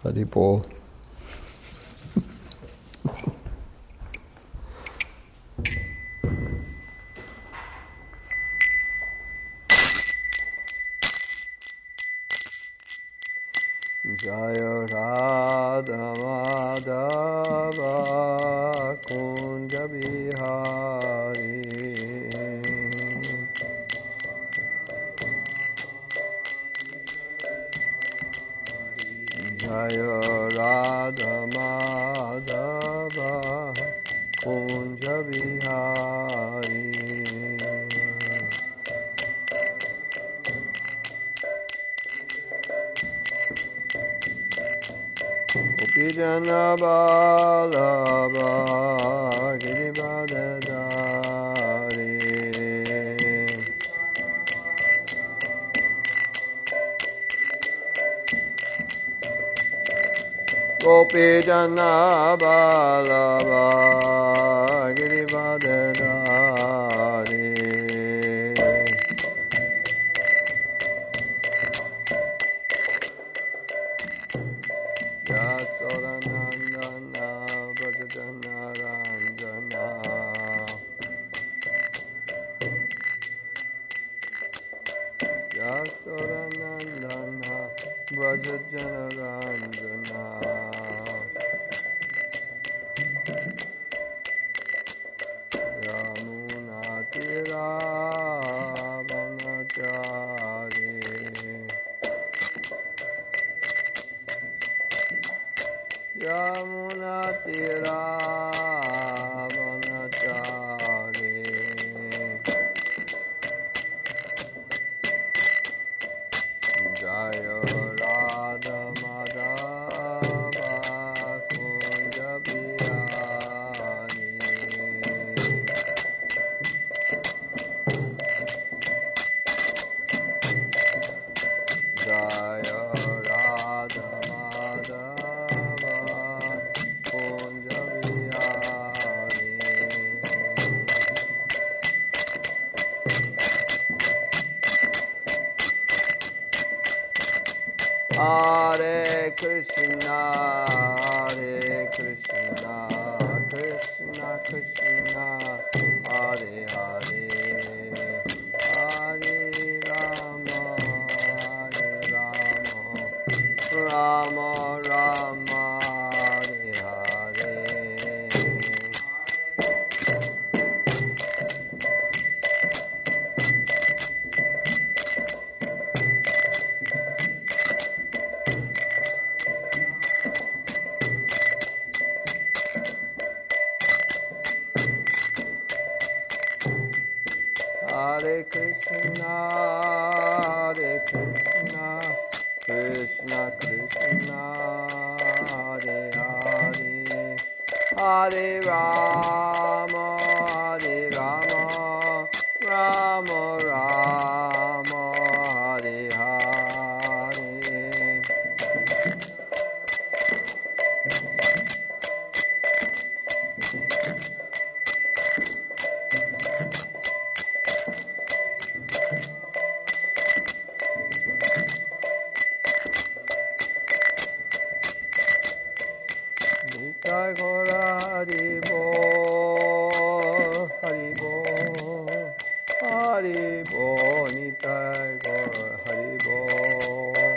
Haribol. Jaya Radha Madhava Kunja Bihari Jaya Radha Madhava Kunja Bihari Gopijana Vallabha Girivardhari Gopijana Vallabha Girivardhari Yasodanandana Bhajana Ranjana Yasodanandana Bhajana Ranjana Yamunatira Vanachari Yamunatira Vanachari Jaya Radha Madhava Kunja Bihari Jaya Radha Madhava Kunja Bihari Hare Krishna, Krishna Krishna, Hare Hare, Hare Rama, Rama Rama, Hare Hare. Hare Krishna, Krishna Krishna, Hare Hare, Hare Rama, Rama Rama, Hare Hare. Nitai Gora Haribol, Haribol, Haribol, Nitai Gora Haribol.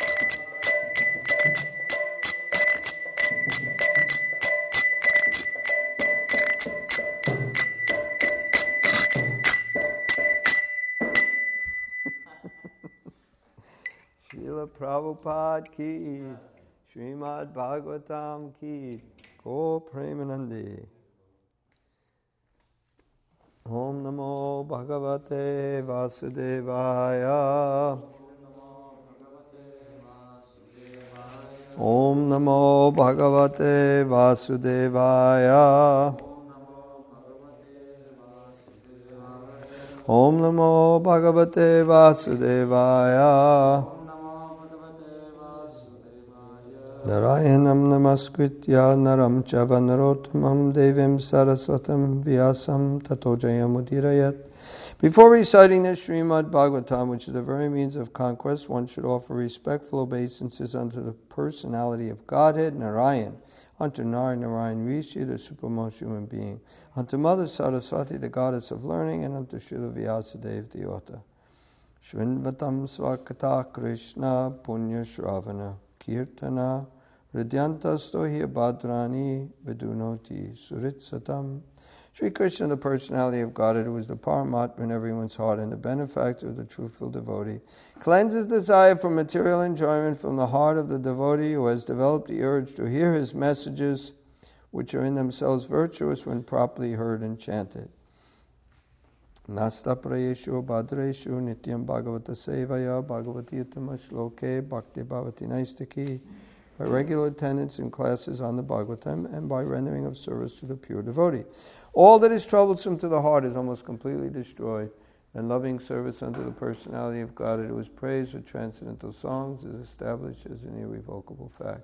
Srila Prabhupada ki, Srimad Bhagavatam ki, Go Premanandi. Om Namo Bhagavate Vasudevaya. Om Namo Bhagavate Vasudevaya. Om Namo Bhagavate Vasudevaya. Narayanam Namaskritya Naram Chava Narottamam Devim Saraswatam Vyasam Tato Jayamudirayat Before reciting the Srimad Bhagavatam, which is the very means of conquest, one should offer respectful obeisances unto the personality of Godhead, Narayan, unto Narayan Rishi, the supremmost human being, unto Mother Saraswati, the goddess of learning, and unto Srila Vyasadeva, the author. Shrinvatam Swakata Krishna Punya Shravana Kirtana Ridyantastohi Bhadrani Vidunoti Suritsatam. Sri Krishna, the personality of Godhead, who is the Paramatma in everyone's heart and the benefactor of the truthful devotee, cleanses desire for material enjoyment from the heart of the devotee who has developed the urge to hear his messages, which are in themselves virtuous when properly heard and chanted. Nasta prayeshu bhadreshu nityam bhagavata sevaya bhagavati uttama shloke bhakti bhavati naistaki, by regular attendance in classes on the Bhagavatam and by rendering of service to the pure devotee. All that is troublesome to the heart is almost completely destroyed, and loving service unto the personality of God, who is praised with transcendental songs, is established as an irrevocable fact.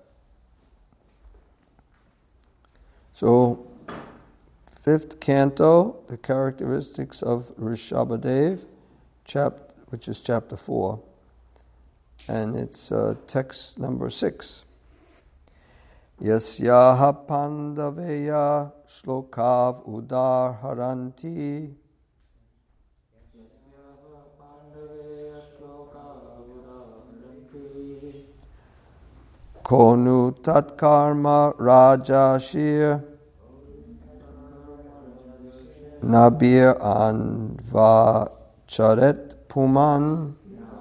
So, 5th canto, the characteristics of Rishabhadev, which is chapter 4, and it's text number 6. Yasyaha pandaveya shlokav udar haranti konu tatkarma rajashir nabir anvacharet puman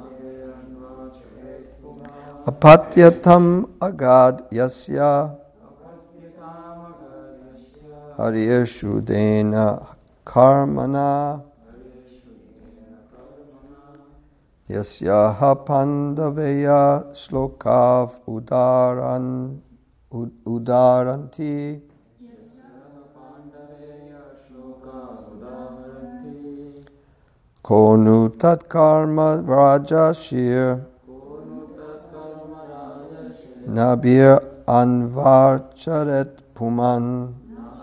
apatyatam agad yasya hariyashudena karmana yasyaha pandaveya shlokav udaranti konu tatkarma rajashir Nabir anvarcharet puman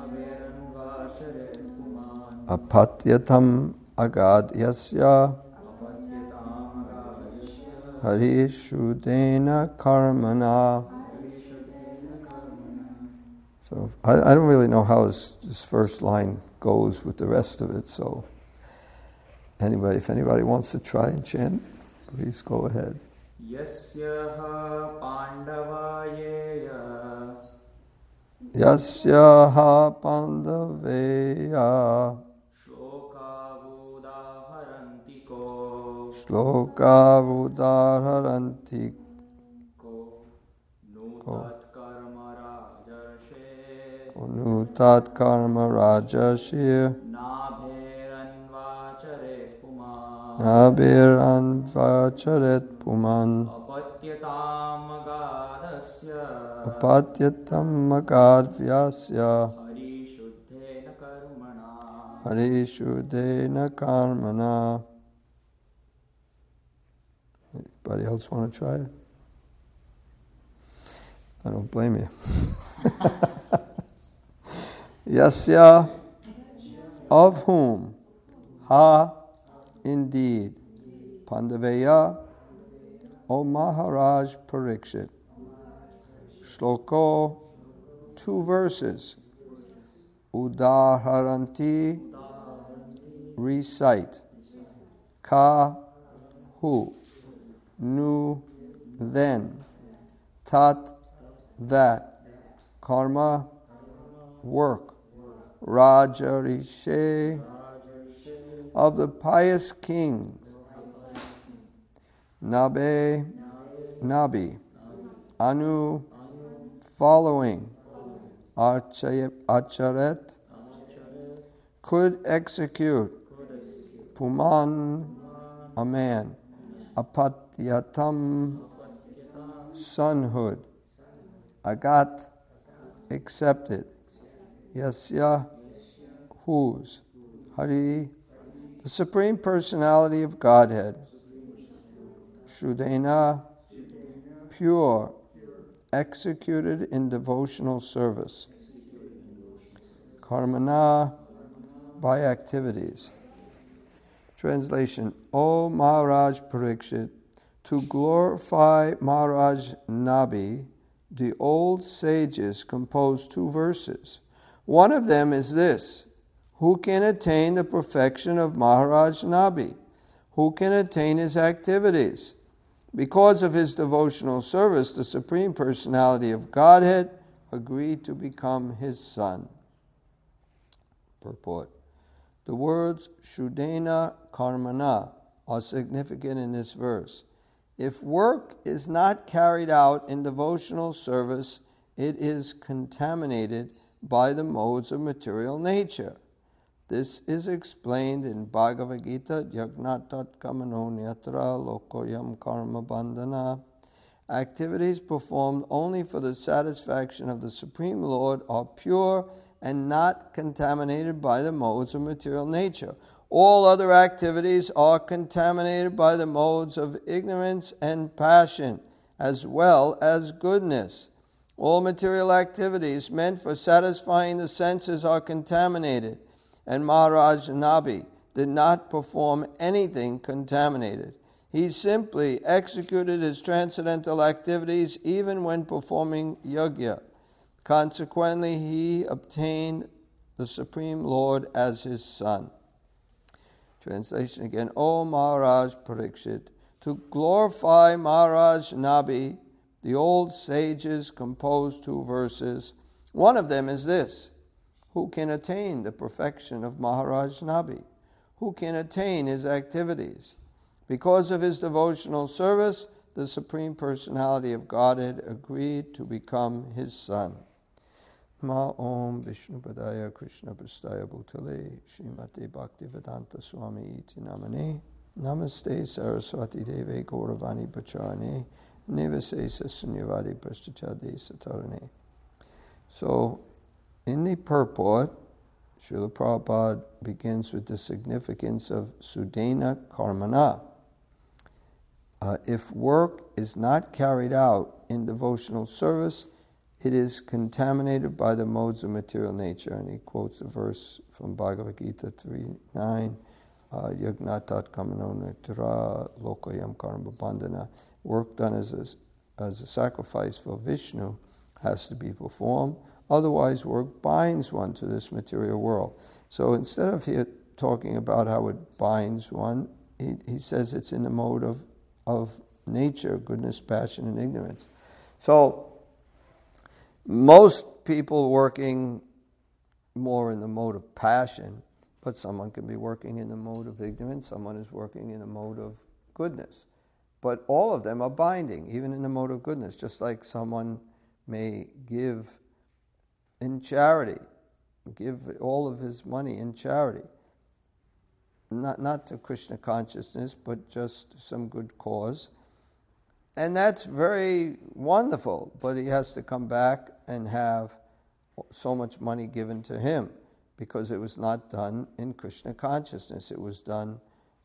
apatyatam agad yasya harishudena karmana. So I don't really know how this first line goes with the rest of it, so if anybody wants to try and chant, please go ahead. Yasyaha pandavayeya Yasyaha pandaveya shlokavudaharantiko nutat karma rajashir nabhiranvacharet puman apatyatam agadvyasya harishudena karmana. Anybody else want to try it? I don't blame you. Yasya, of whom, ha, indeed, Pandaveya, O Maharaj Parikshit, Shloko, 2 verses, Udaharanti, recite, Ka, who, Nu, then, Tat, that, Karma, work, Rajarishe, of the pious kings, Nabi, Anu, following, Acharet, could execute, Puman, a man, Apatyatam, sonhood, Agat, accepted, Yasya, whose, Hari, the Supreme Personality of Godhead, Shudena, pure, executed in devotional service, Karmana, by activities. Translation, O Maharaj Parikshit, to glorify Maharaj Nabi, the old sages composed 2 verses. One of them is this: who can attain the perfection of Maharaj Nabi? Who can attain his activities? Because of his devotional service, the Supreme Personality of Godhead agreed to become his son. Purport. The words Shuddhena Karmana are significant in this verse. If work is not carried out in devotional service, it is contaminated by the modes of material nature. This is explained in Bhagavad Gita, Yagnatat Kamano Nyatra Lokoyam Karma Bandhana. Activities performed only for the satisfaction of the Supreme Lord are pure and not contaminated by the modes of material nature. All other activities are contaminated by the modes of ignorance and passion, as well as goodness. All material activities meant for satisfying the senses are contaminated, and Maharaj Nabi did not perform anything contaminated. He simply executed his transcendental activities even when performing yajna. Consequently, he obtained the Supreme Lord as his son. Translation again, O Maharaj Parikshit, to glorify Maharaj Nabi, the old sages composed 2 verses. One of them is this: who can attain the perfection of Maharaj Nabi? Who can attain his activities? Because of his devotional service, the Supreme Personality of Godhead agreed to become his son. Ma Om Vishnu Padaya Krishna Prastaya Bhutale Srimati Bhaktivedanta Swami Iti Namane Namaste Saraswati Deve Gauravani Pacharane Nivasesa Sunyavadi Prastachade Satarane. So, in the purport, Srila Prabhupada begins with the significance of Shuddhena Karmana. If work is not carried out in devotional service, it is contaminated by the modes of material nature. And he quotes the verse from Bhagavad Gita 3:9, Yagnatat Kamano Nitra Lokayam Karma Bandhana. Work done as a sacrifice for Vishnu has to be performed. Otherwise, work binds one to this material world. So instead of here talking about how it binds one, he says it's in the mode of nature, goodness, passion, and ignorance. So most people working more in the mode of passion, but someone can be working in the mode of ignorance, someone is working in the mode of goodness. But all of them are binding, even in the mode of goodness, just like someone may give in charity, give all of his money in charity. Not to Krishna consciousness, but just some good cause. And that's very wonderful, but he has to come back and have so much money given to him because it was not done in Krishna consciousness. It was done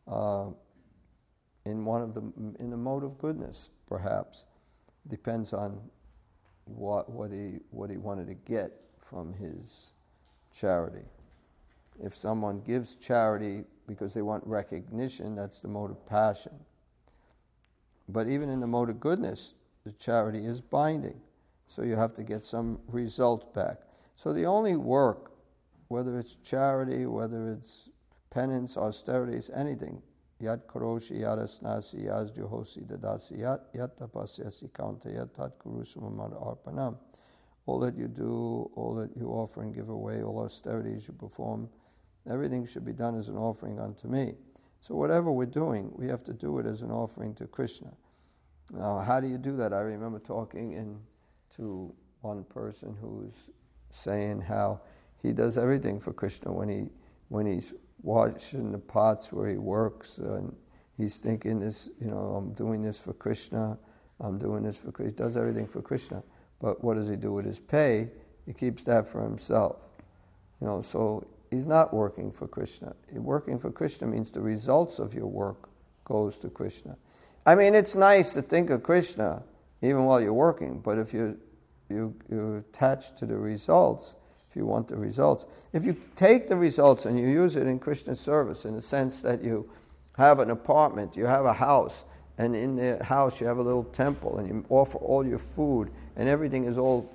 in the mode of goodness, perhaps. Depends on what he wanted to get from his charity. If someone gives charity because they want recognition, that's the mode of passion. But even in the mode of goodness, the charity is binding. So you have to get some result back. So the only work, whether it's charity, whether it's penance, austerities, anything, yat karoshi yadasnasi yasjuhosi dadasi yat tapasyasi kaunta yat tat kurusumamad arpanam. All that you do, all that you offer and give away, all austerities you perform, everything should be done as an offering unto me. So whatever we're doing, we have to do it as an offering to Krishna. Now, how do you do that? I remember talking to one person who's saying how he does everything for Krishna when he's washing the pots where he works, and he's thinking this, I'm doing this for Krishna, I'm doing this for Krishna. He does everything for Krishna. But what does he do with his pay? He keeps that for himself. So he's not working for Krishna. Working for Krishna means the results of your work goes to Krishna. I mean, it's nice to think of Krishna even while you're working, but if you're attached to the results, if you want the results, if you take the results and you use it in Krishna's service in the sense that you have an apartment, you have a house, and in the house you have a little temple, and you offer all your food, and everything is all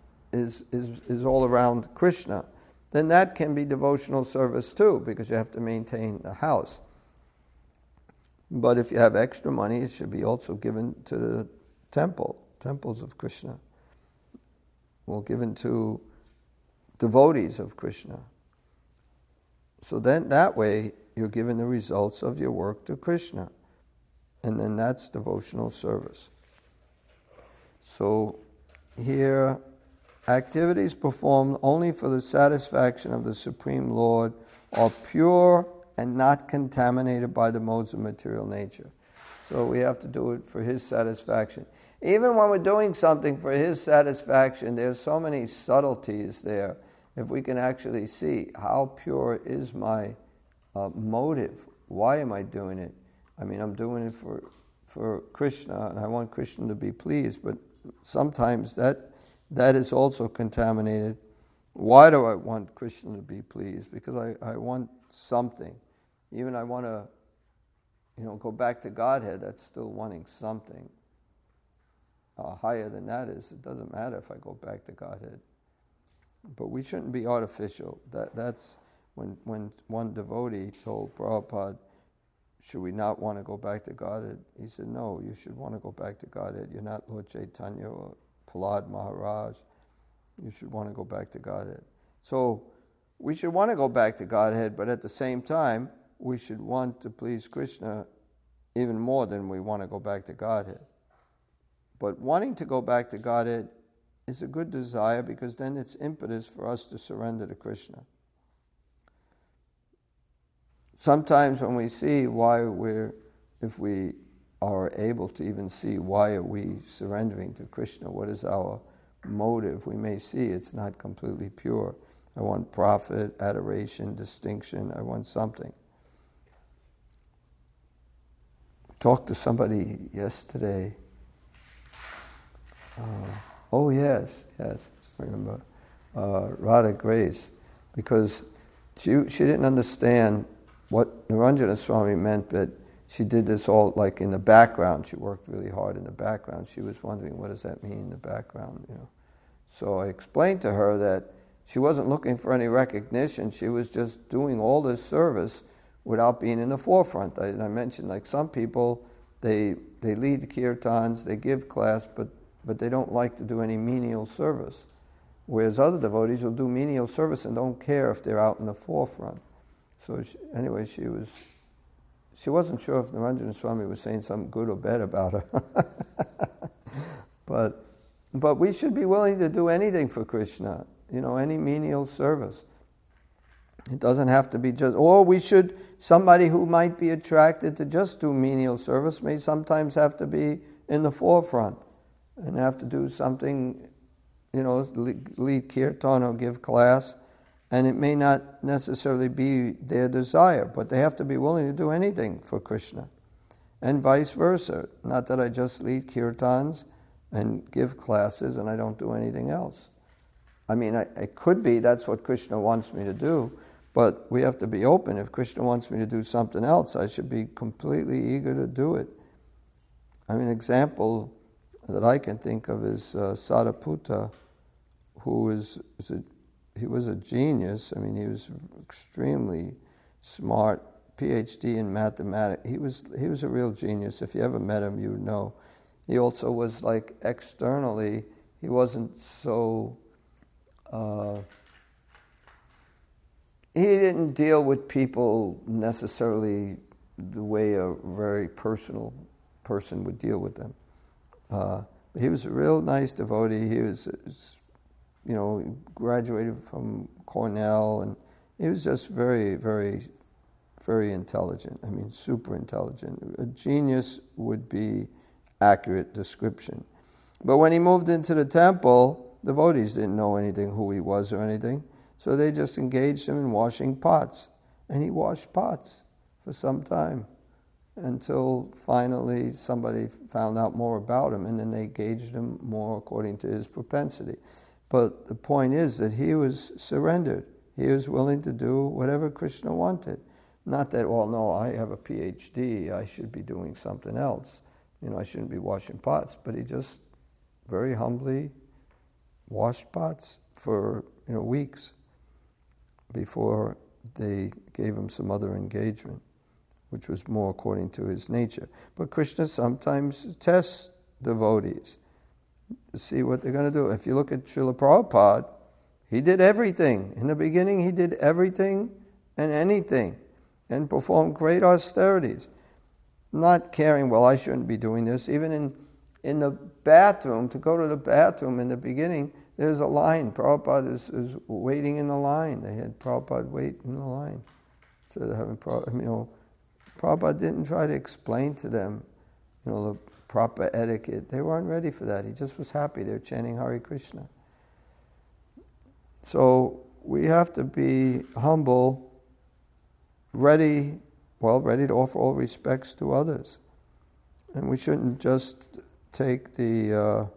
around Krishna, then that can be devotional service too, because you have to maintain the house. But if you have extra money, it should be also given to the temples of Krishna, or given to devotees of Krishna. So then that way you're giving the results of your work to Krishna. And then that's devotional service. So here, activities performed only for the satisfaction of the Supreme Lord are pure and not contaminated by the modes of material nature. So we have to do it for His satisfaction. Even when we're doing something for His satisfaction, there's so many subtleties there. If we can actually see how pure is my motive, why am I doing it? I mean, I'm doing it for Krishna, and I want Krishna to be pleased, but sometimes that is also contaminated. Why do I want Krishna to be pleased? Because I want something. Even I want to, go back to Godhead, that's still wanting something. Higher than that is, it doesn't matter if I go back to Godhead. But we shouldn't be artificial. That's when one devotee told Prabhupada, should we not want to go back to Godhead? He said, no, you should want to go back to Godhead. You're not Lord Chaitanya or Prahlad Maharaj. You should want to go back to Godhead. So we should want to go back to Godhead, but at the same time, we should want to please Krishna even more than we want to go back to Godhead. But wanting to go back to Godhead is a good desire, because then it's impetus for us to surrender to Krishna. Sometimes when we see if we are able to even see why are we surrendering to Krishna, what is our motive, we may see it's not completely pure. I want profit, adoration, distinction, I want something. Talked to somebody yesterday. Yes, remember. Radha Grace, because she didn't understand what Niranjana Swami meant, that she did this all like in the background. She worked really hard in the background. She was wondering, what does that mean in the background? So I explained to her that she wasn't looking for any recognition. She was just doing all this service without being in the forefront. I mentioned, like, some people, they lead kirtans, they give class, but they don't like to do any menial service. Whereas other devotees will do menial service and don't care if they're out in the forefront. So she wasn't sure if Niranjana Swami was saying something good or bad about her. But we should be willing to do anything for Krishna, any menial service. It doesn't have to be just, somebody who might be attracted to just do menial service may sometimes have to be in the forefront and have to do something, lead kirtan or give class, and it may not necessarily be their desire, but they have to be willing to do anything for Krishna. And vice versa. Not that I just lead kirtans and give classes and I don't do anything else. I mean, it could be that's what Krishna wants me to do, but we have to be open. If Krishna wants me to do something else, I should be completely eager to do it. I mean, an example that I can think of is Sariputta, who was a genius. I mean, he was extremely smart, PhD in mathematics. He was a real genius. If you ever met him, you would know. He also was, like, externally, he wasn't so... he didn't deal with people necessarily the way a very personal person would deal with them. He was a real nice devotee. He was graduated from Cornell, and he was just very, very, very intelligent. I mean, super intelligent. A genius would be accurate description. But when he moved into the temple, devotees didn't know anything, who he was or anything, so they just engaged him in washing pots. And he washed pots for some time, until finally somebody found out more about him, and then they engaged him more according to his propensity. But the point is that he was surrendered. He was willing to do whatever Krishna wanted. Not that, well, no, I have a PhD, I should be doing something else. I shouldn't be washing pots. But he just very humbly washed pots for weeks before they gave him some other engagement, which was more according to his nature. But Krishna sometimes tests devotees to see what they're going to do. If you look at Srila Prabhupada, he did everything. In the beginning, he did everything and anything and performed great austerities, not caring, well, I shouldn't be doing this. Even in the bathroom, to go to the bathroom in the beginning, there's a line. Prabhupada is waiting in the line. They had Prabhupada wait in the line. Instead of having Prabhupada didn't try to explain to them, the proper etiquette. They weren't ready for that. He just was happy. They were chanting Hare Krishna. So we have to be humble, ready to offer all respects to others. And we shouldn't just take the,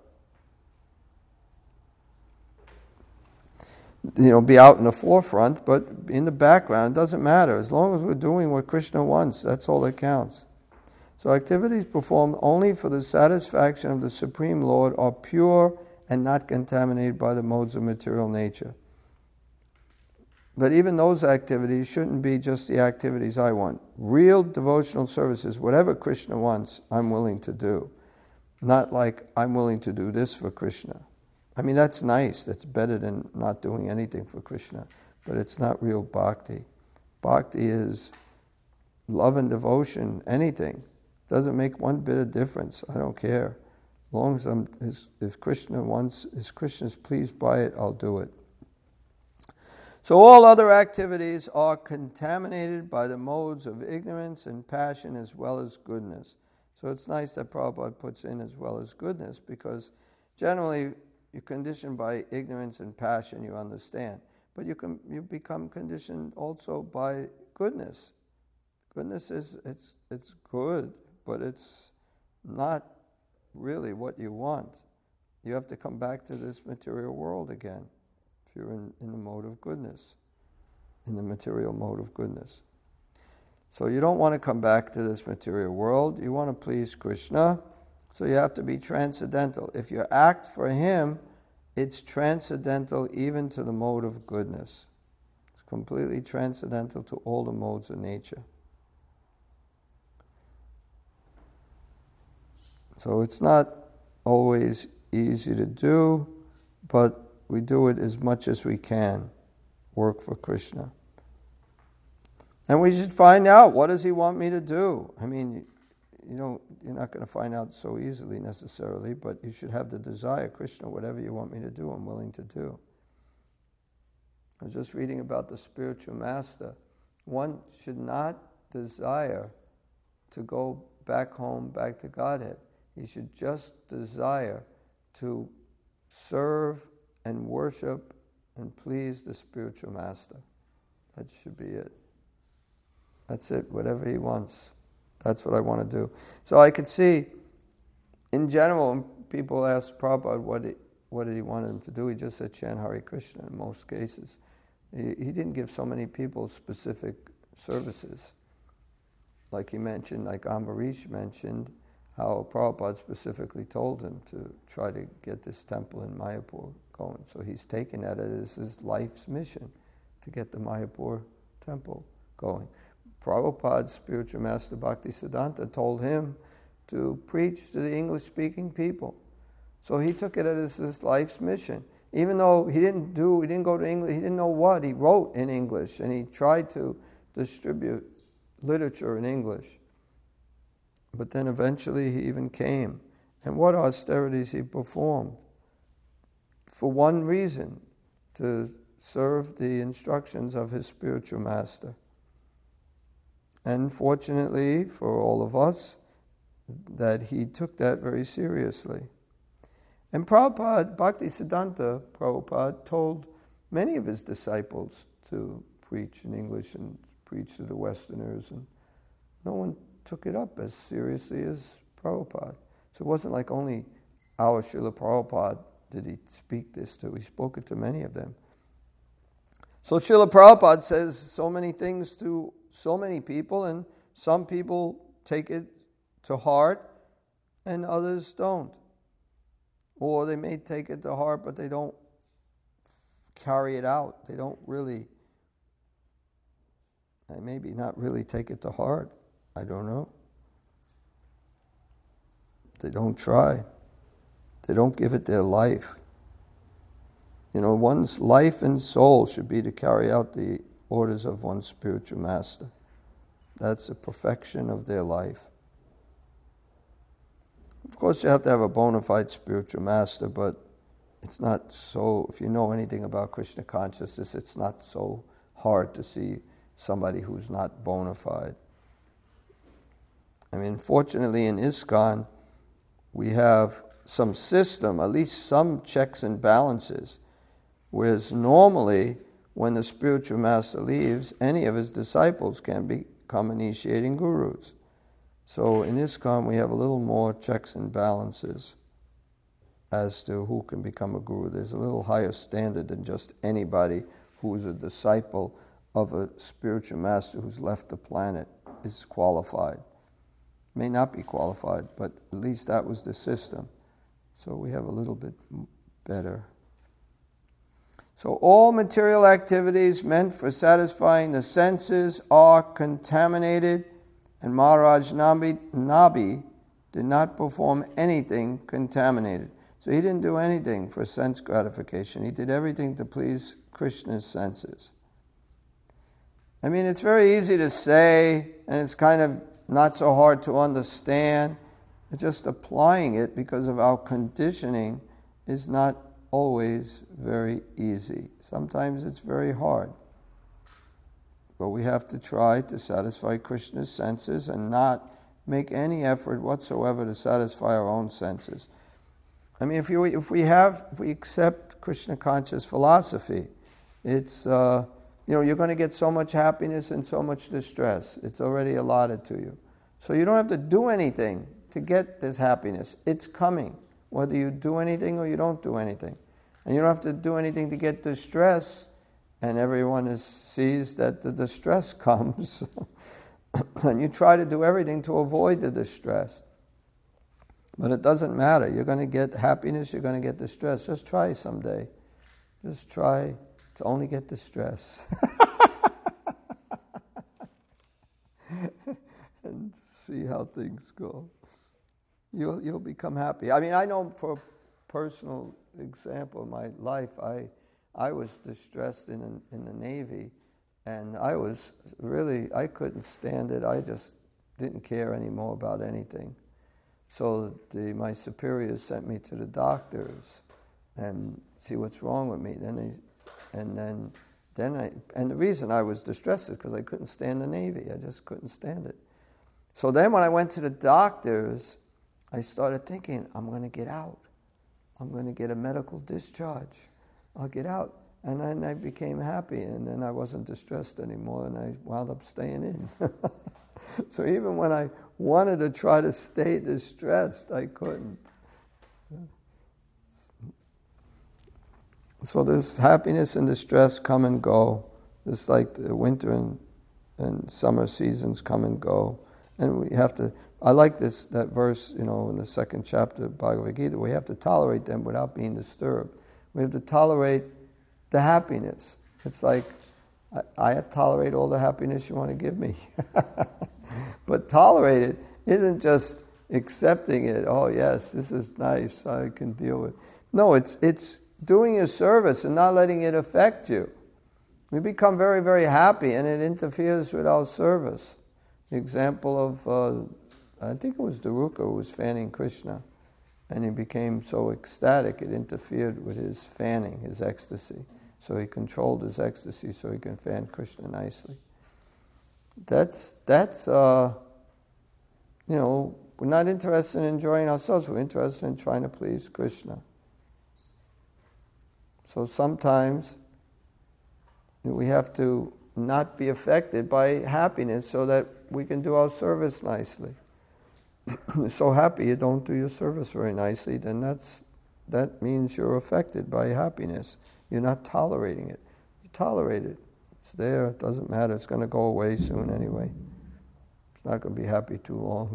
be out in the forefront, but in the background. It doesn't matter. As long as we're doing what Krishna wants, that's all that counts. So activities performed only for the satisfaction of the Supreme Lord are pure and not contaminated by the modes of material nature. But even those activities shouldn't be just the activities I want. Real devotional services, whatever Krishna wants, I'm willing to do. Not like I'm willing to do this for Krishna. I mean, that's nice. That's better than not doing anything for Krishna. But it's not real bhakti. Bhakti is love and devotion, anything. Doesn't make one bit of difference. I don't care. As long as if Krishna wants, if Krishna's pleased by it, I'll do it. So all other activities are contaminated by the modes of ignorance and passion as well as goodness. So it's nice that Prabhupada puts in as well as goodness, because generally you're conditioned by ignorance and passion, you understand. But you become conditioned also by goodness. Goodness it's good, but it's not really what you want. You have to come back to this material world again. If you're in the mode of goodness, in the material mode of goodness. So you don't want to come back to this material world. You want to please Krishna, so you have to be transcendental. If you act for Him, it's transcendental even to the mode of goodness. It's completely transcendental to all the modes of nature. So it's not always easy to do, but we do it as much as we can, work for Krishna. And we should find out, what does He want me to do? I mean, you're not going to find out so easily necessarily, but you should have the desire, Krishna, whatever you want me to do, I'm willing to do. I was just reading about the spiritual master. One should not desire to go back home, back to Godhead. He should just desire to serve and worship and please the spiritual master. That should be it. That's it, whatever he wants. That's what I want to do. So I could see, in general, when people ask Prabhupada what did he want them to do, he just said chant Hare Krishna in most cases. He didn't give so many people specific services. Like he mentioned, like Ambarish mentioned, how Prabhupada specifically told him to try to get this temple in Mayapur going. So he's taken that as his life's mission, to get the Mayapur temple going. Prabhupada's spiritual master Bhaktisiddhanta told him to preach to the English-speaking people. So he took it as his life's mission. Even though he didn't go to English, he didn't know what, he wrote in English, and he tried to distribute literature in English. But then eventually he even came. And what austerities he performed? For one reason, to serve the instructions of his spiritual master. And fortunately for all of us, that he took that very seriously. And Prabhupada, Bhaktisiddhanta Prabhupada, told many of his disciples to preach in English and preach to the Westerners, and no one took it up as seriously as Prabhupada. So it wasn't like only our Srila Prabhupada did he speak this to. He spoke it to many of them. So Srila Prabhupada says so many things to so many people, and some people take it to heart and others don't. Or they may take it to heart, but they don't carry it out. They don't really, maybe not really take it to heart. I don't know. They don't try. They don't give it their life. One's life and soul should be to carry out the orders of one's spiritual master. That's the perfection of their life. Of course, you have to have a bona fide spiritual master, but it's not so, if you know anything about Krishna consciousness, it's not so hard to see somebody who's not bona fide. Fortunately in ISKCON, we have some system, at least some checks and balances, whereas normally when the spiritual master leaves, any of his disciples can become initiating gurus. So in ISKCON we have a little more checks and balances as to who can become a guru. There's a little higher standard than just anybody who's a disciple of a spiritual master who's left the planet is qualified. May not be qualified, but at least that was the system. So we have a little bit better. So all material activities meant for satisfying the senses are contaminated, and Maharaj Nabi did not perform anything contaminated. So he didn't do anything for sense gratification. He did everything to please Krishna's senses. It's very easy to say, and it's kind of not so hard to understand. Just applying it because of our conditioning is not always very easy. Sometimes it's very hard. But we have to try to satisfy Krishna's senses and not make any effort whatsoever to satisfy our own senses. If we accept Krishna conscious philosophy, it's you're going to get so much happiness and so much distress. It's already allotted to you. So you don't have to do anything to get this happiness. It's coming, whether you do anything or you don't do anything. And you don't have to do anything to get distress, and everyone sees that the distress comes. And you try to do everything to avoid the distress. But it doesn't matter. You're going to get happiness, you're going to get distress. Just try someday. Just try to only get distress. And see how things go. You'll become happy. I know for a personal example of my life, I was distressed in the Navy, and I couldn't stand it. I just didn't care anymore about anything. So my superiors sent me to the doctors and see what's wrong with me. And the reason I was distressed is because I couldn't stand the Navy. I just couldn't stand it. So then when I went to the doctors, I started thinking, I'm going to get out. I'm going to get a medical discharge. I'll get out. And then I became happy, and then I wasn't distressed anymore, and I wound up staying in. So even when I wanted to try to stay distressed, I couldn't. So this happiness and distress come and go. It's like the winter and summer seasons come and go. And we have to, I like that verse, in the second chapter of Bhagavad Gita, we have to tolerate them without being disturbed. We have to tolerate the happiness. It's like, I tolerate all the happiness you want to give me. But tolerate it isn't just accepting it. Oh yes, this is nice, I can deal with it. No, it's doing your service and not letting it affect you. We become very, very happy and it interferes with our service. The example of, I think it was Daruka who was fanning Krishna, and he became so ecstatic it interfered with his fanning, his ecstasy. So he controlled his ecstasy so he can fan Krishna nicely. That's we're not interested in enjoying ourselves, we're interested in trying to please Krishna. So sometimes we have to not be affected by happiness so that we can do our service nicely. You're so happy you don't do your service very nicely, then that means you're affected by happiness. You're not tolerating it. You tolerate it. It's there. It doesn't matter. It's going to go away soon anyway. It's not going to be happy too long.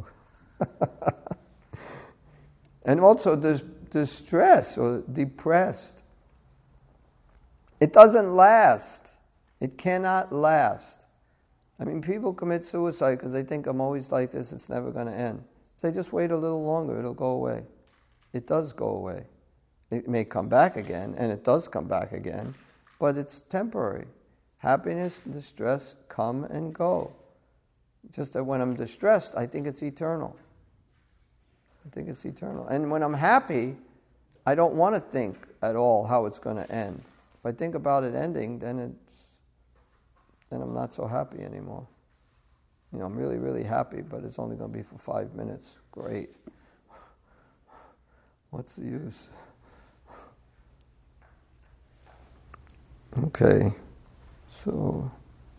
And also distressed or depressed. It doesn't last. It cannot last. I mean, people commit suicide because they think, I'm always like this, it's never going to end. If they just wait a little longer, it'll go away. It does go away. It may come back again, and it does come back again, but it's temporary. Happiness and distress come and go. Just that when I'm distressed, I think it's eternal. I think it's eternal. And when I'm happy, I don't want to think at all how it's going to end. If I think about it ending, then I'm not so happy anymore. You know, I'm really, really happy, but it's only going to be for 5 minutes. Great. What's the use? Okay. So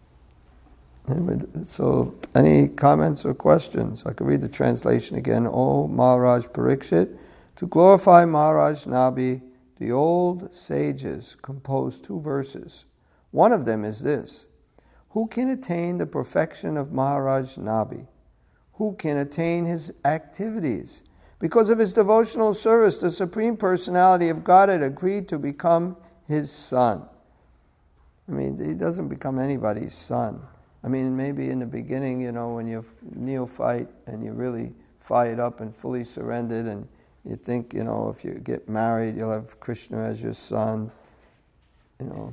any comments or questions? I can read the translation again. O Maharaj Parikshit, to glorify Maharaj Nabi, the old sages composed 2 verses. One of them is this: who can attain the perfection of Maharaj Nabi? Who can attain his activities? Because of his devotional service, the Supreme Personality of Godhead agreed to become his son. I mean, he doesn't become anybody's son. I mean, maybe in the beginning, you know, when you're neophyte and you're really fired up and fully surrendered, and you think, you know, if you get married, you'll have Krishna as your son. You know,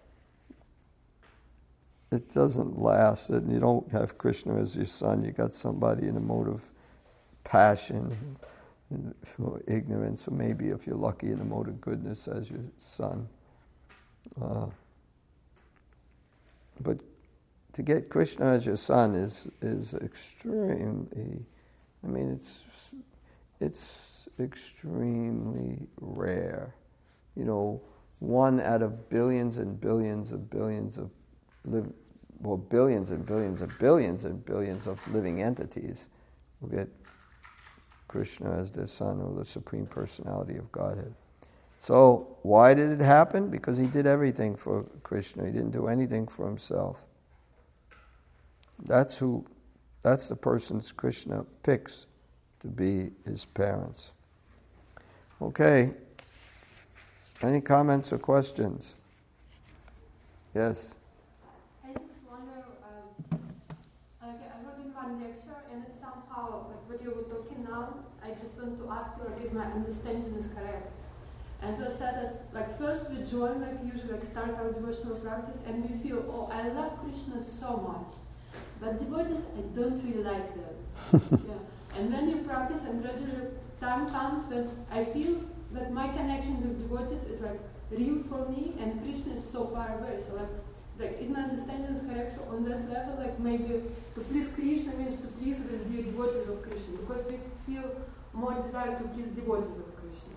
it doesn't last, and you don't have Krishna as your son. You got somebody in the mode of passion, or ignorance, or maybe if you're lucky, in the mode of goodness as your son. But to get Krishna as your son is extremely, I mean, it's extremely rare. You know, 1 out of billions and billions of billions of billions and billions of billions and billions of living entities will get Krishna as their son, or the Supreme Personality of Godhead. So why did it happen? Because he did everything for Krishna. He didn't do anything for himself. That's the persons Krishna picks to be his parents. Okay. Any comments or questions? Yes. I just wonder, I heard in one lecture, and it's somehow, like what you were talking now, I just want to ask you, like, if my understanding is correct. And you said that, like, first we join, like, usually, like, start our devotional practice, and we feel, oh, I love Krishna so much, but devotees, I don't really like them. Yeah. And then you practice, and gradually time comes when I feel that my connection with devotees is, like, real for me, and Krishna is so far away. So, like, if my understanding is correct, so on that level, like, maybe to please Krishna means to please the devotees of Krishna, because we feel more desire to please devotees of Krishna.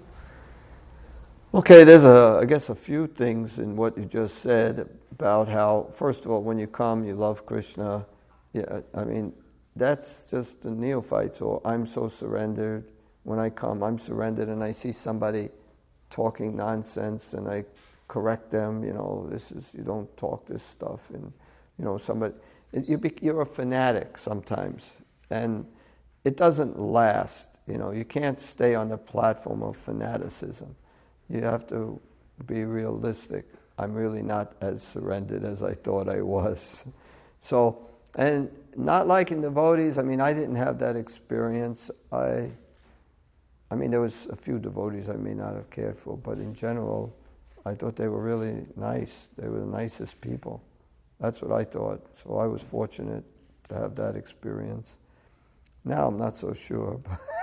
Okay, there's I guess a few things in what you just said about how, first of all, when you come, you love Krishna. Yeah, I mean, that's just the neophytes, or I'm so surrendered. When I come, I'm surrendered, and I see somebody talking nonsense, and I correct them. You know, you don't talk this stuff, and you know, you're a fanatic sometimes, and it doesn't last. You know, you can't stay on the platform of fanaticism. You have to be realistic. I'm really not as surrendered as I thought I was. So, and not liking devotees, I mean, I didn't have that experience. I mean, there was a few devotees I may not have cared for, but in general, I thought they were really nice. They were the nicest people. That's what I thought. So I was fortunate to have that experience. Now I'm not so sure.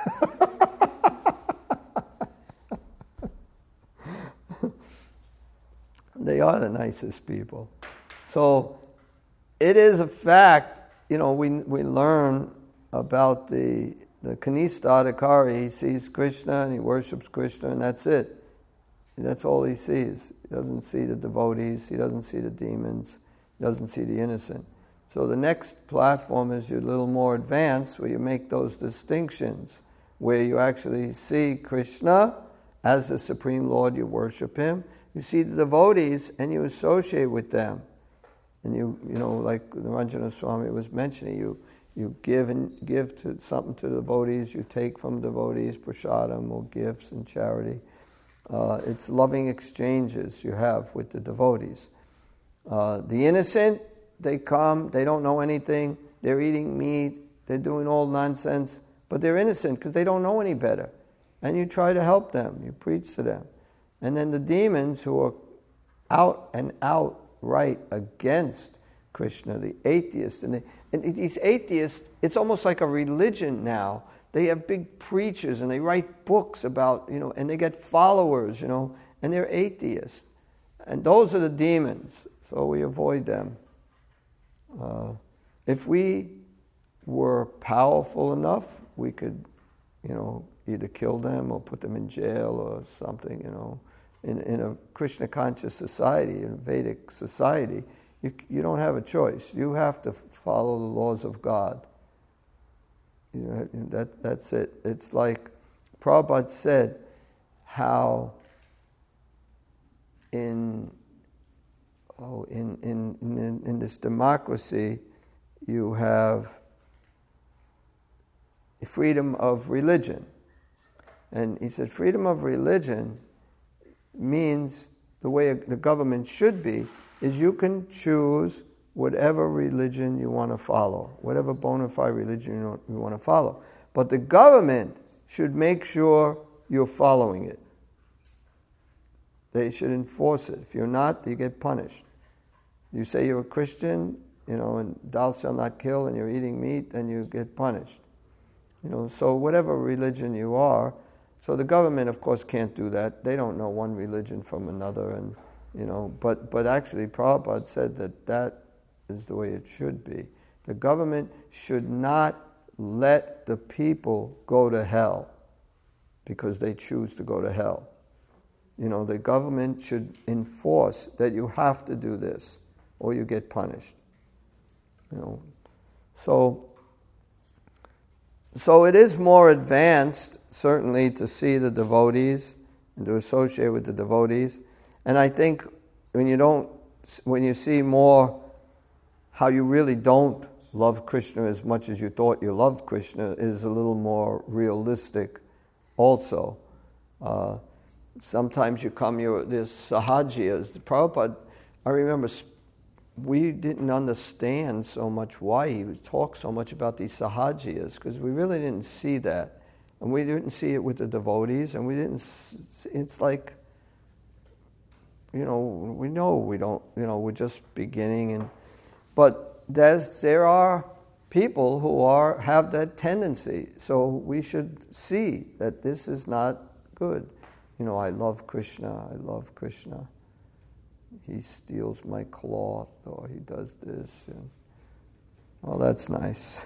They are the nicest people. So it is a fact, you know, we learn about the Kanista Adhikari. He sees Krishna and he worships Krishna, and that's it. That's all he sees. He doesn't see the devotees, he doesn't see the demons, he doesn't see the innocent. So the next platform is you're a little more advanced, where you make those distinctions, where you actually see Krishna as the Supreme Lord, you worship him. You see the devotees and you associate with them. And you know, like Niranjana Swami was mentioning, you give to something to the devotees, you take from devotees, prasadam or gifts and charity. It's loving exchanges you have with the devotees. The innocent, they come, they don't know anything, they're eating meat, they're doing all nonsense, but they're innocent because they don't know any better. And you try to help them, you preach to them. And then the demons who are out and outright against Krishna, the atheists, and these atheists, it's almost like a religion now. They have big preachers and they write books about, and they get followers, and they're atheists. And those are the demons, so we avoid them. If we were powerful enough, we could, either kill them or put them in jail or something, In a Krishna conscious society, in a Vedic society, you don't have a choice. You have to follow the laws of God. That's it. It's like Prabhupada said, how in this democracy you have freedom of religion. And he said freedom of religion means the way the government should be is you can choose whatever religion you want to follow, whatever bona fide religion you want to follow. But the government should make sure you're following it. They should enforce it. If you're not, you get punished. You say you're a Christian, and thou shalt not kill, and you're eating meat, then you get punished. So whatever religion you are, so the government, of course, can't do that. They don't know one religion from another, and but actually Prabhupada said that is the way it should be. The government should not let the people go to hell because they choose to go to hell. The government should enforce that you have to do this or you get punished. So it is more advanced, certainly, to see the devotees and to associate with the devotees. And I think when you see more how you really don't love Krishna as much as you thought you loved Krishna is a little more realistic also. Sometimes there's sahajiyas. Prabhupada, I remember we didn't understand so much why he would talk so much about these sahajiyas, because we really didn't see that. And we didn't see it with the devotees, and it's like, we know we don't, we're just beginning. But there are people who have that tendency, so we should see that this is not good. I love Krishna, he steals my cloth, or he does this. Well, that's nice.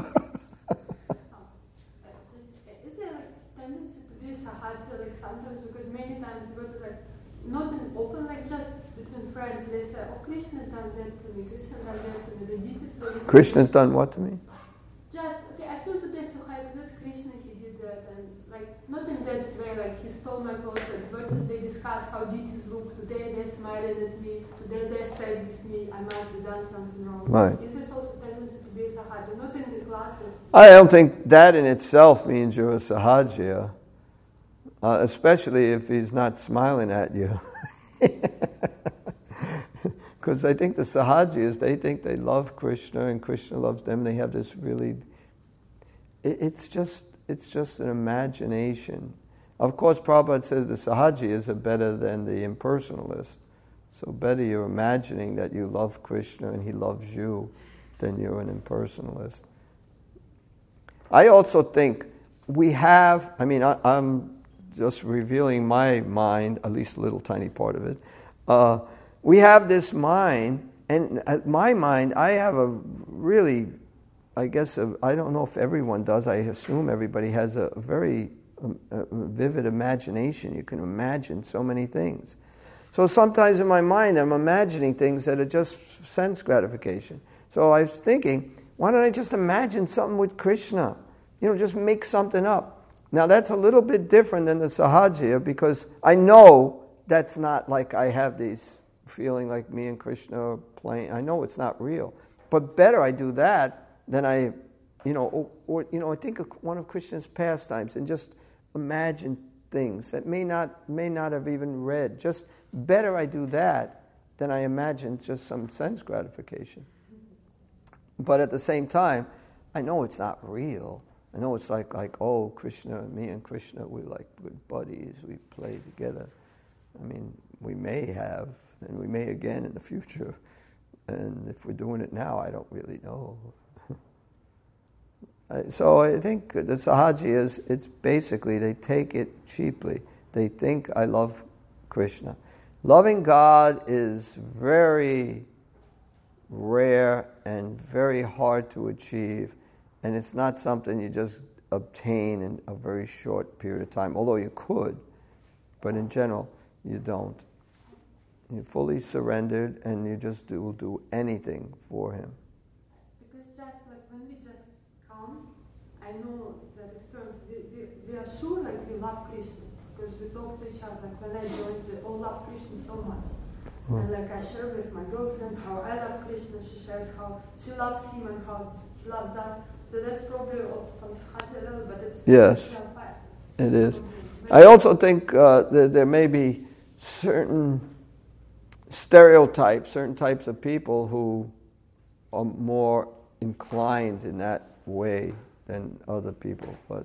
Is there a tendency to be sahaja, sometimes, because many times it was not an open, just between friends, they say, oh, Krishna done that to me, Krishna done that to me, the details very Krishna's done what to me? I feel today so high because Krishna, he did that, and not in that way, he stole my clothes, but devotees, they discuss how deities look. Today they're smiling at me, today they're sad with me, I might have done something wrong. Right. Is this also tendency to be a sahaja? Not in the classes. I don't think that in itself means you're a sahaja, especially if he's not smiling at you. Because I think the sahajiyas, they think they love Krishna and Krishna loves them. They have this really... It's just an imagination. Of course, Prabhupada says the sahajiyas are better than the impersonalists. So better you're imagining that you love Krishna and he loves you than you're an impersonalist. I also think I'm just revealing my mind, at least a little tiny part of it. We have this mind, and my mind, I have a really, I don't know if everyone does, I assume everybody has a very vivid imagination. You can imagine so many things. So sometimes in my mind I'm imagining things that are just sense gratification. So I was thinking, why don't I just imagine something with Krishna? Just make something up. Now that's a little bit different than the sahaja, because I know that's not like I have these feeling like me and Krishna are playing. I know it's not real, but better I do that than I think of one of Krishna's pastimes and just imagine things that may not have even read. Just better I do that than I imagine just some sense gratification. But at the same time, I know it's not real. I know it's like oh, Krishna, me and Krishna, we're like good buddies. We play together. I mean, we may have, and we may again in the future. And if we're doing it now, I don't really know. So I think the sahaji it's basically, they take it cheaply. They think I love Krishna. Loving God is very rare and very hard to achieve, and it's not something you just obtain in a very short period of time, although you could, but in general, you don't. You're fully surrendered, and you just will do anything for Him. Because just like when we just come, I know that experience, we are sure like we love Krishna, because we talk to each other, like when I joined, we all love Krishna so much. And like I share with my girlfriend how I love Krishna, she shares how she loves him and how he loves us. So that's probably some sahaja level, but it's yes, it is. I also think that there may be certain stereotypes, certain types of people who are more inclined in that way than other people. But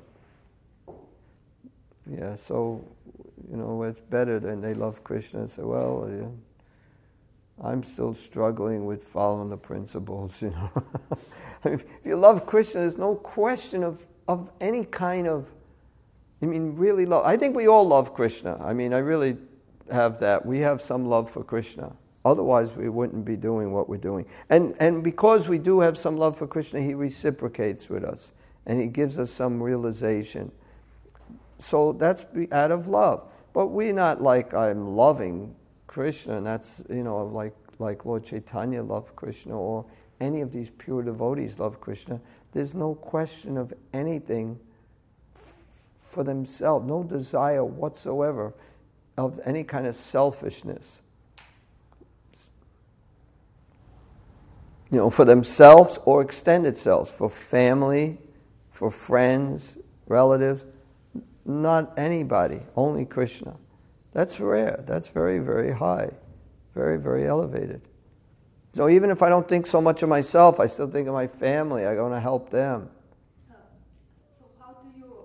yeah, so it's better than they love Krishna. So well, yeah, I'm still struggling with following the principles. I mean, if you love Krishna, there's no question of any kind of. I mean, really love. I think we all love Krishna. I mean, I really have that. We have some love for Krishna. Otherwise, we wouldn't be doing what we're doing. And because we do have some love for Krishna, He reciprocates with us. And He gives us some realization. So that's out of love. But we're not like, I'm loving Krishna, and that's, like Lord Chaitanya loved Krishna, or any of these pure devotees love Krishna. There's no question of anything for themselves, no desire whatsoever of any kind of selfishness. For themselves or extended selves, for family, for friends, relatives, not anybody, only Krishna. That's rare. That's very, very high, very, very elevated. So even if I don't think so much of myself, I still think of my family. I want to help them. So how do you,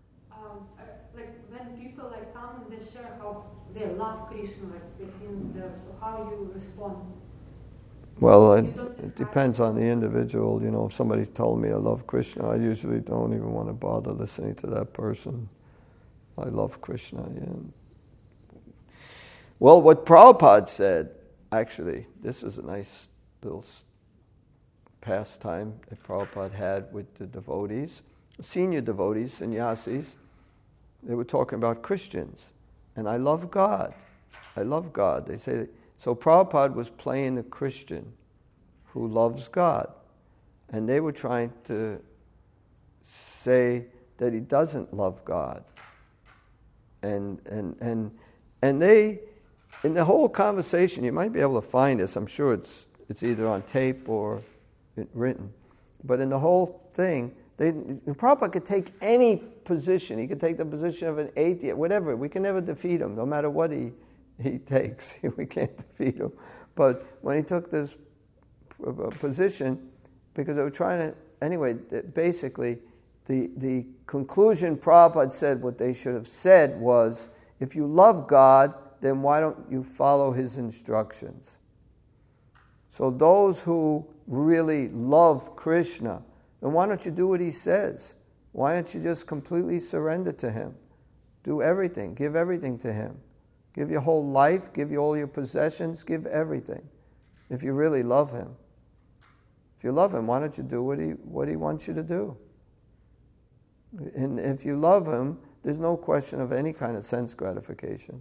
when people come and they share how they love Krishna, within them, so how you respond? Well, it depends on the individual. If somebody's told me I love Krishna, I usually don't even want to bother listening to that person. I love Krishna. Yeah. Well, what Prabhupada said, actually, this is a nice little pastime that Prabhupada had with the devotees, senior devotees, sannyasis. They were talking about Christians. And I love God. I love God. They say, so Prabhupada was playing a Christian who loves God. And they were trying to say that he doesn't love God. And they, in the whole conversation, you might be able to find this. I'm sure it's either on tape or written. But in the whole thing, Prabhupada could take any position. He could take the position of an atheist, whatever. We can never defeat him, no matter what he takes. We can't defeat him. But when he took this position, because they were trying to, anyway, basically, the conclusion Prabhupada said, what they should have said was, if you love God, then why don't you follow His instructions? So those who really love Krishna, then why don't you do what He says? Why don't you just completely surrender to Him? Do everything. Give everything to Him. Give your whole life. Give you all your possessions. Give everything. If you really love Him. If you love Him, why don't you do what He wants you to do? And if you love Him, there's no question of any kind of sense gratification.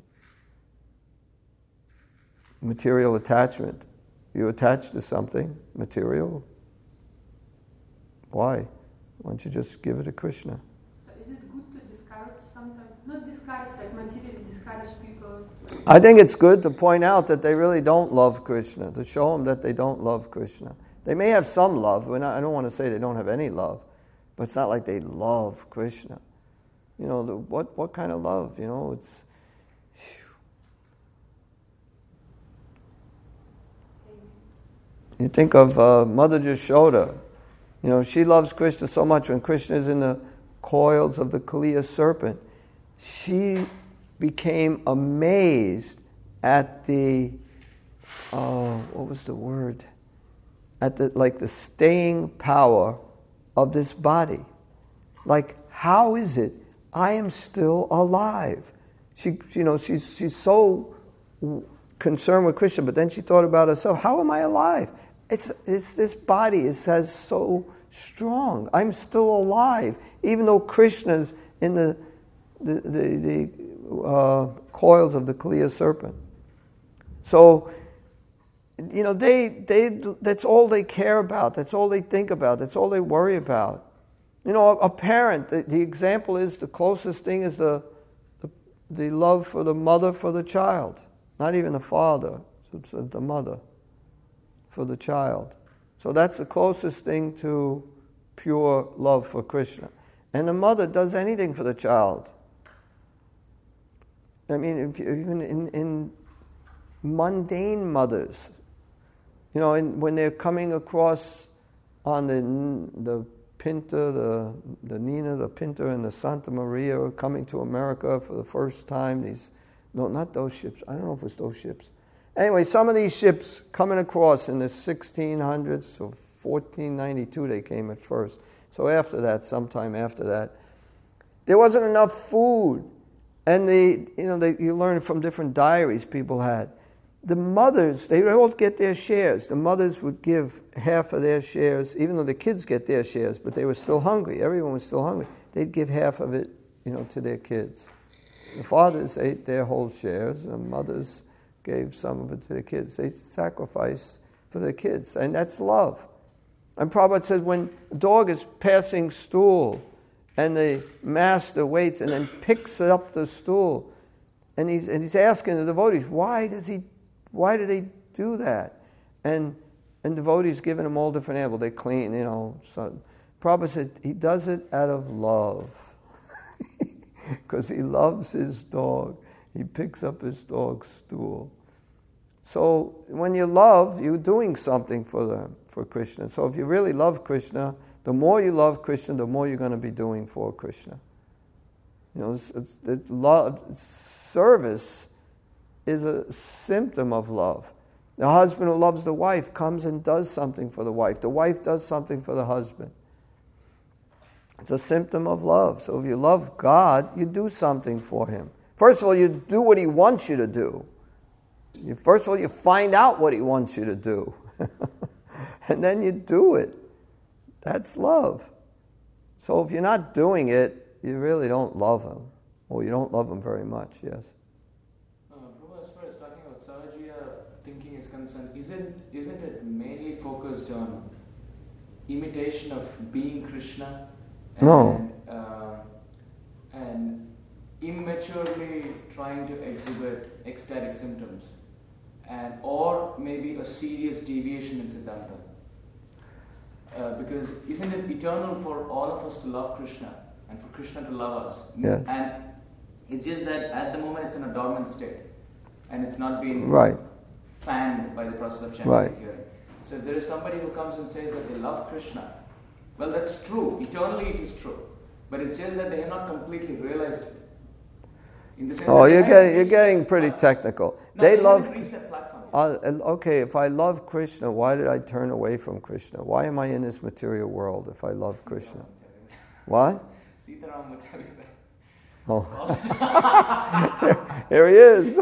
Material attachment. You attach to something material. Why? Why don't you just give it to Krishna? So is it good to discourage sometimes? Not discourage like materially discourage, encourage people? I think it's good to point out that they really don't love Krishna, to show them that they don't love Krishna. They may have some love. I don't want to say they don't have any love, but it's not like they love Krishna. You know, what kind of love? You know, it's... You think of Mother Yashoda. You know, she loves Krishna so much. When Krishna is in the coils of the Kaliya serpent, she became amazed at the, what was the word? At the staying power of this body. Like, how is it I am still alive? She's so concerned with Krishna, but then she thought about herself. How am I alive? It's this body. It says so strong. I'm still alive, even though Krishna's in the coils of the Kaliya serpent. So, you know, that's all they care about. That's all they think about. That's all they worry about. You know, a parent, the example is, the closest thing is the love for the mother for the child. Not even the father, it's the mother for the child. So that's the closest thing to pure love for Krishna. And the mother does anything for the child. I mean, even in mundane mothers, you know, when they're coming across on the Pinta, the Nina, the Pinta, and the Santa Maria are coming to America for the first time. No, not those ships. I don't know if it was those ships. Anyway, some of these ships coming across in the 1600s, so 1492 they came at first. So sometime after that, there wasn't enough food. And you learn from different diaries people had. The mothers, they would all get their shares. The mothers would give half of their shares, even though the kids get their shares, but they were still hungry. Everyone was still hungry. They'd give half of it, to their kids. The fathers ate their whole shares, and the mothers gave some of it to the kids. They sacrificed for their kids, and that's love. And Prabhupada says when a dog is passing stool, and the master waits and then picks up the stool, and he's asking the devotees, why do they do that? And devotees giving him all different animals. They clean, So Prabhupada says he does it out of love. Because he loves his dog. He picks up his dog's stool. So when you love, you're doing something for Krishna. So if you really love Krishna, the more you love Krishna, the more you're going to be doing for Krishna. Service is a symptom of love. The husband who loves the wife comes and does something for the wife. The wife does something for the husband. It's a symptom of love. So if you love God, you do something for Him. First of all, you do what He wants you to do. First of all, you find out what He wants you to do. And then you do it. That's love. So if you're not doing it, you really don't love Him. Or you don't love Him very much, yes. As far as talking about Sahajiya thinking is concerned, isn't it mainly focused on imitation of being Krishna? And immaturely trying to exhibit ecstatic symptoms, or maybe a serious deviation in Siddhanta. Because isn't it eternal for all of us to love Krishna and for Krishna to love us? Yes. And it's just that at the moment it's in a dormant state and it's not being fanned by the process of chanting and hearing. So if there is somebody who comes and says that they love Krishna, well, that's true. Eternally it is true. But it's just that they have not completely realized it. In the sense you're getting pretty technical. No, they haven't reached that platform yet. Okay, if I love Krishna, why did I turn away from Krishna? Why am I in this material world if I love Krishna? What? Sitaram will tell you that. Oh. Here he is.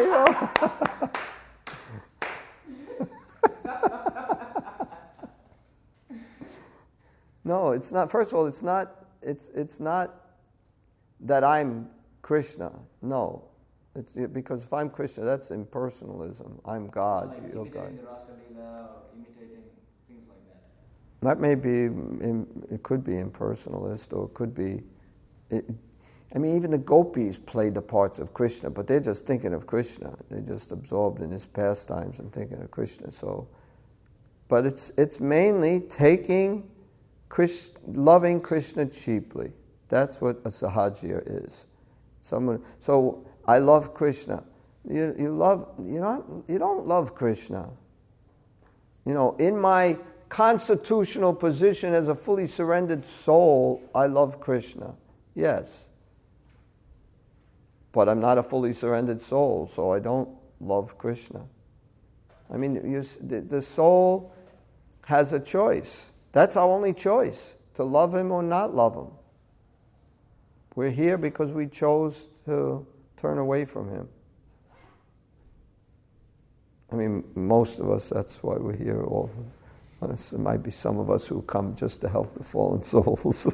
No, it's not. First of all, it's not that I'm Krishna. No. Because if I'm Krishna, that's impersonalism. I'm God. Like you're imitating God. the Rasa Leela or imitating things like that. That may be, it could be impersonalist, or it could be, I mean, even the gopis played the parts of Krishna, but they're just thinking of Krishna. They're just absorbed in his pastimes and thinking of Krishna. So, but it's mainly loving Krishna cheaply. That's what a sahajiya is. So I love Krishna. You don't love Krishna. In my constitutional position as a fully surrendered soul, I love Krishna. Yes. But I'm not a fully surrendered soul, so I don't love Krishna. I mean, the soul has a choice. That's our only choice, to love him or not love him. We're here because we chose to turn away from him. I mean, most of us, that's why we're here. There might be some of us who come just to help the fallen souls.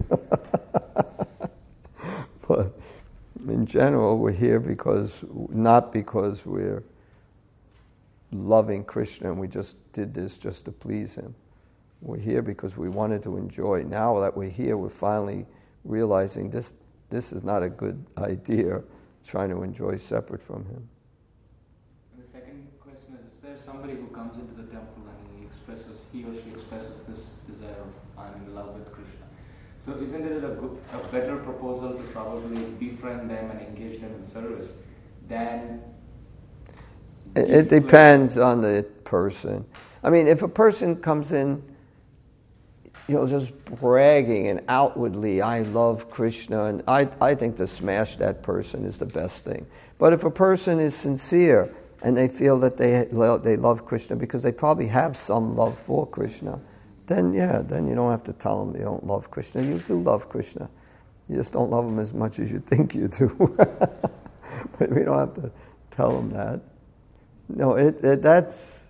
But in general, we're here not because we're loving Krishna and we just did this just to please him. We're here because we wanted to enjoy. Now that we're here, we're finally realizing this is not a good idea, trying to enjoy separate from him. And the second question is, if there's somebody who comes into the temple and he or she expresses this desire of, I'm in love with Krishna, so isn't it a better proposal to probably befriend them and engage them in service than... It depends on the person. I mean, if a person comes in, just bragging and outwardly, I love Krishna, and I think to smash that person is the best thing. But if a person is sincere and they feel that they love Krishna because they probably have some love for Krishna, then you don't have to tell them you don't love Krishna. You do love Krishna. You just don't love him as much as you think you do. But we don't have to tell them that. No, that's...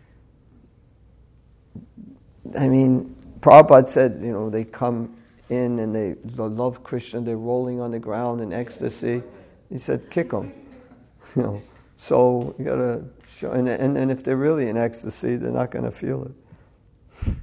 I mean, Prabhupada said, they come in and they love Krishna, they're rolling on the ground in ecstasy. He said, kick them. So you got to show, and if they're really in ecstasy, they're not going to feel it.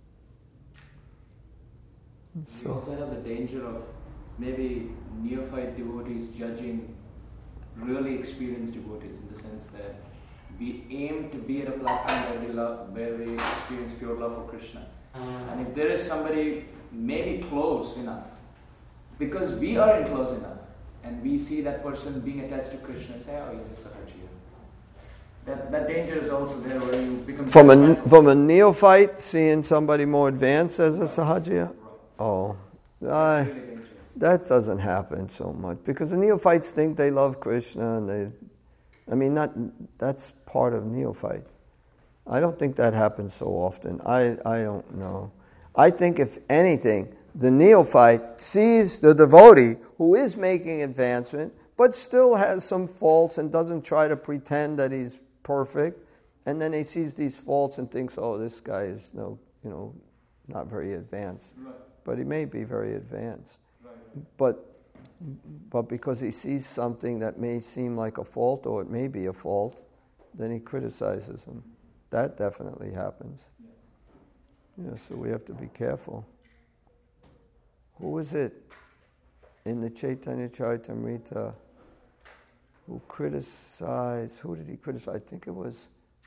So. We also have the danger of maybe neophyte devotees judging really experienced devotees, in the sense that we aim to be at a platform where we experience pure love for Krishna. And if there is somebody maybe close enough, because we aren't close enough, and we see that person being attached to Krishna and say, oh, he's a sahajiya. That danger is also there, where you become... From a neophyte seeing somebody more advanced as a sahajiya? Oh, that doesn't happen so much, because the neophytes think they love Krishna, and that's part of neophyte. I don't think that happens so often. I don't know. I think, if anything, the neophyte sees the devotee who is making advancement, but still has some faults and doesn't try to pretend that he's perfect, and then he sees these faults and thinks, oh, this guy is not very advanced. Right. But he may be very advanced. Right. But because he sees something that may seem like a fault, or it may be a fault, then he criticizes him. That definitely happens. Yeah, so we have to be careful. Who was it in the Chaitanya Charitamrita who criticized? Who did he criticize? I think it was...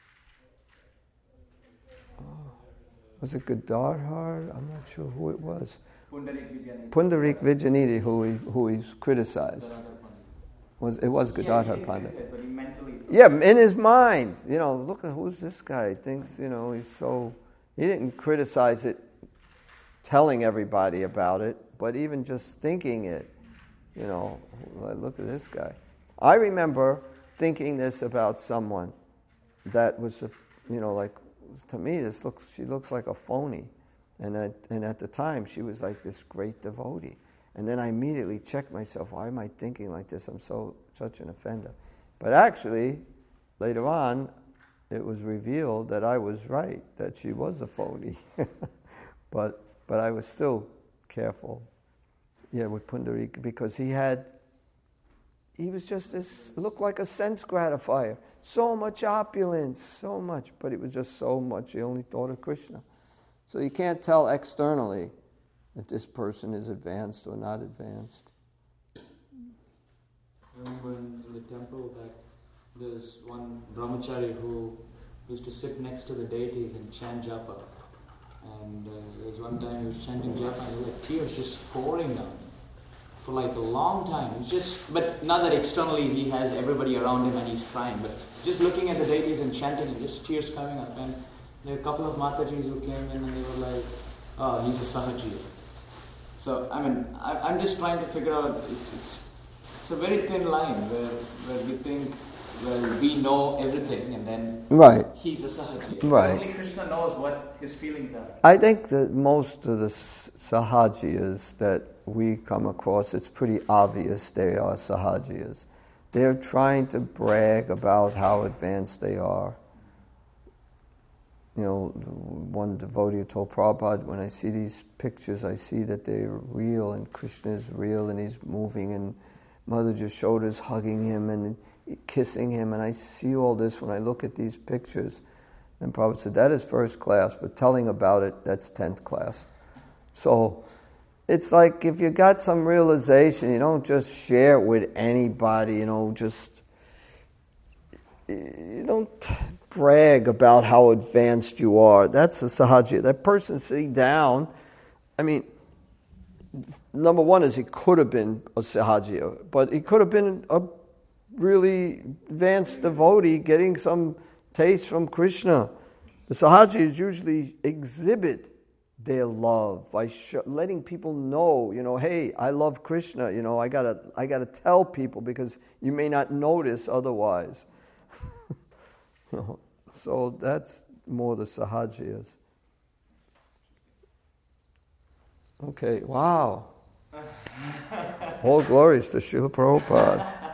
was it Gadadhar? I'm not sure who it was. Pundarik Vijayanidhi, who he criticized. It was Gadadhar Pandit. Yeah, in his mind, look at who's this guy. He thinks, he's so... He didn't criticize it, telling everybody about it, but even just thinking it, look at this guy. I remember thinking this about someone that was, to me, she looks like a phony. And at the time, she was like this great devotee. And then I immediately checked myself, why am I thinking like this? I'm such an offender. But actually, later on, it was revealed that I was right, that she was a phony. But I was still careful. Yeah, with Pundarik, because he was just this, looked like a sense gratifier. So much opulence, so much, but it was just so much, he only thought of Krishna. So you can't tell externally if this person is advanced or not advanced. remember in the temple that there's one brahmachari who used to sit next to the deities and chant japa. And there was one time he was chanting japa and like tears just pouring down for like a long time. It's just, but not that externally he has everybody around him and he's crying, but just looking at the deities and chanting and just tears coming up. And there were a couple of Matajis who came in and they were like, oh, he's a sahaji. So, I mean, I'm just trying to figure out, it's a very thin line where we think, well, we know everything and then he's a sahaji. Right. Only Krishna knows what his feelings are. I think that most of the sahajiyas that we come across, it's pretty obvious they are sahajiyas. They're trying to brag about how advanced they are. You know, one devotee told Prabhupada, when I see these pictures, I see that they're real and Krishna is real and he's moving and Mother Yashoda's hugging him and kissing him, and I see all this when I look at these pictures. And Prabhupada said, that is first class, but telling about it, that's 10th class. So it's like if you got some realization, you don't just share it with anybody, you don't brag about how advanced you are. That's a sahaja. That person sitting down, I mean, number one is he could have been a sahaja, but he could have been a really advanced devotee getting some taste from Krishna. The sahajis usually exhibit their love by letting people know, hey, I love Krishna. I gotta tell people because you may not notice otherwise. So that's more the sahajiyas. Okay, wow. All glories to Srila Prabhupada.